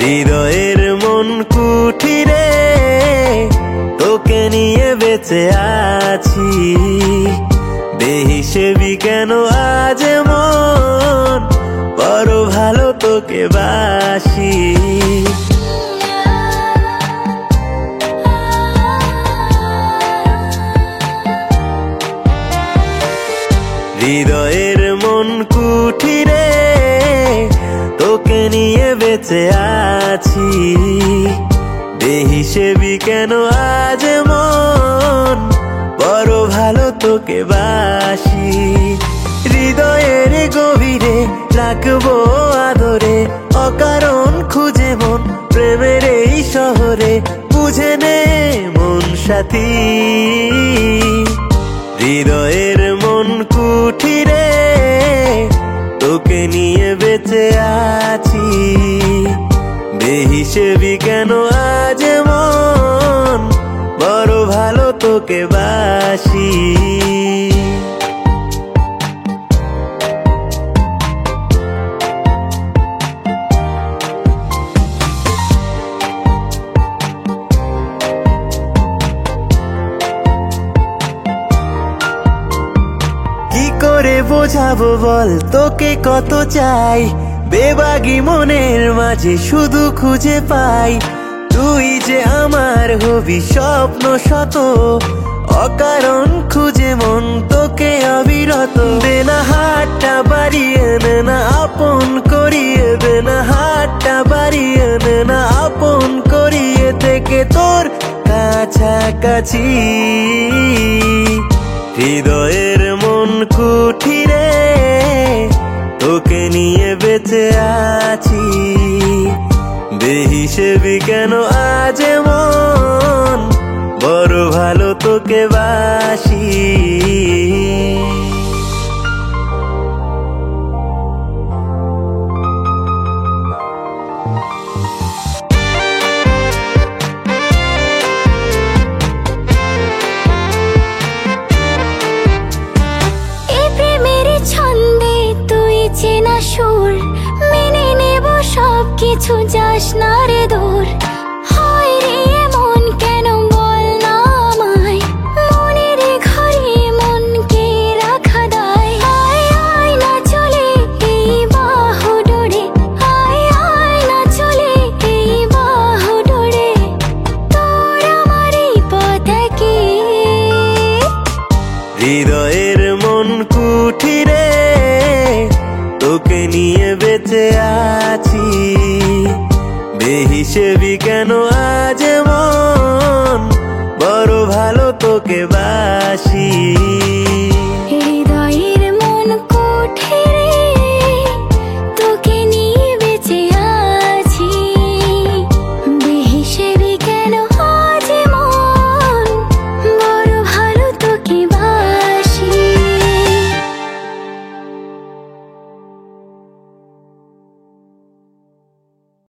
হৃদয়ের মন কুঠিরে তোকে নিয়ে বেঁচে আছি, বেহিসেবি কেন আজ মন, বড় ভালো তোকে বাসি। হৃদয়ের মন কুঠিরে তোকে নিয়ে বেঁচে আছি, বেহিসেবি কেন আজ মন, বড় ভালো তোকে বাসি। হৃদয়ের গভীরে রাখবো আদরে, অকারণ খুঁজে মন প্রেমের এই শহরে, বুঝে নে মন সাথী। হৃদয়ের মন কুঠিরে তোকে নিয়ে বেঁচে আছি, বেহিসেবি কেন আজ মন, বড় ভালো তোকে বাসি। কি করে বোঝাবো বল তোকে কত চাই, বেবাগি মনের মাঝে শুধু খুঁজে পাই, তুই যে আমার হবি স্বপ্ন শত, অকারণ খুঁজে মন তোকে অবিরত। দে না হাতটা বাড়িয়ে নে না আপন করিয়ে, দে না হাতটা বাড়িয়ে নে না আপন করিয়ে, থেকে তোর কাছাকাছি। হৃদয়ের মন কুঠিরে তোকে নিয়ে বেঁচে আছি, বেহিসেবি কেন আজ মন, বড় ভালো তোকে বাসি। কিছু যাস না রে দূর, হয় রে মন কেন বল না আমায়, মনের ঘরে মনকে রাখা দায়। আয় আয় না চলে এই বাহু ডোরে, আয় আয় না চলে এই বাহু ডোরে, তোর আমার এই পথে। হৃদয়ের মন কুঠিরে তোকে নিয়ে বেঁচে আছি, বেহিসেবি কেন আজ মন, বড় ভালো তোকে বাসি।